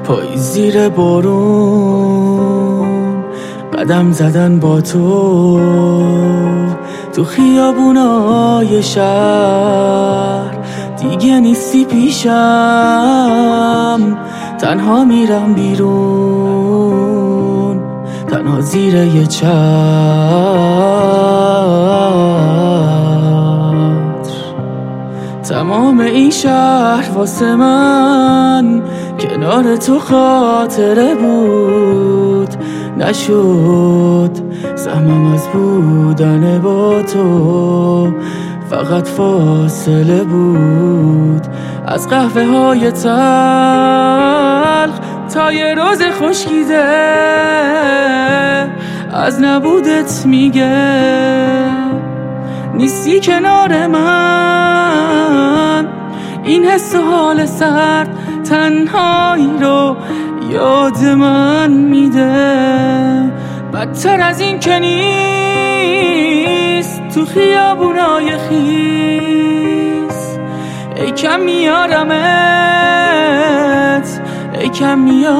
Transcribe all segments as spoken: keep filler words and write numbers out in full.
پای زیر بارون قدم زدن با تو تو خیابونای شهر، دیگه نیستی پیشم، تنها میرم بیرون، تنها زیر یه چتر. تمام این شهر واسه من کنار تو خاطره بود، نشد سهمم از بودن با تو، فقط فاصله بود از قهوه های تلخ تا یه روز خشکیده از نبودت میگه نیستی کنار من. این حس و حال سرد تنهایی رو یاد من میده، بدتر از این که نیست تو خیابونای خیس. ای کم میارمت، ای کم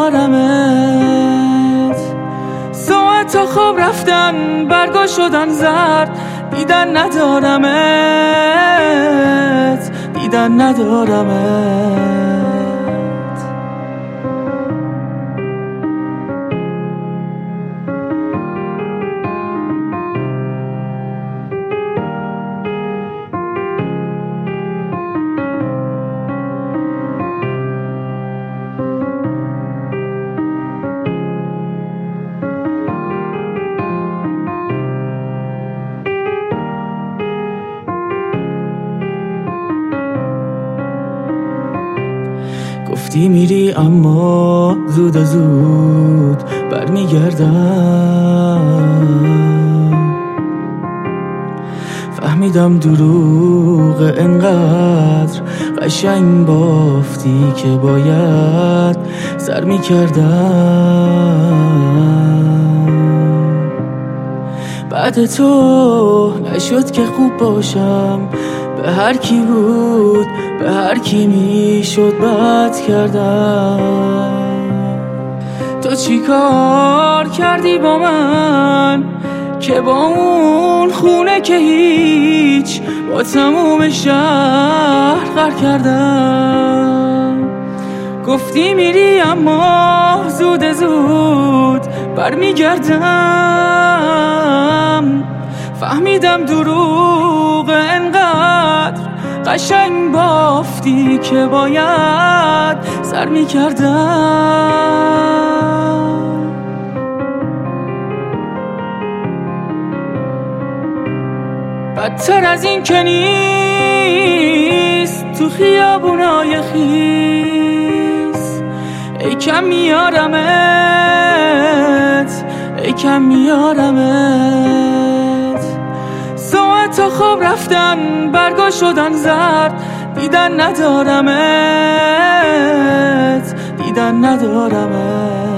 میارمت. ساعت خواب رفتن، برگا شدن زرد، دیدن ندارمت، دیدن ندارمت. گفتی میری اما زود زود برمیگردم، فهمیدم دروغ انقدر قشنگ بافتی که باید سر میکردم. بعد تو نشد که خوب باشم، به هر کی بود به هر کی میشد بد کردم. تو چی کار کردی با من که با اون خونه که هیچ با تموم شهر غر کردم. گفتی میری اما زود زود برمیگردم، فهمیدم دروغ انقدر قشنگ بافتی که باید سر میکردم. بدتر از این که نیست تو خیابونای خیس. ای کم میارمت، ای کم میارمت. ساعت خواب رفتن، برگا شدن زرد، دیدن ندارمت، دیدن ندارمت.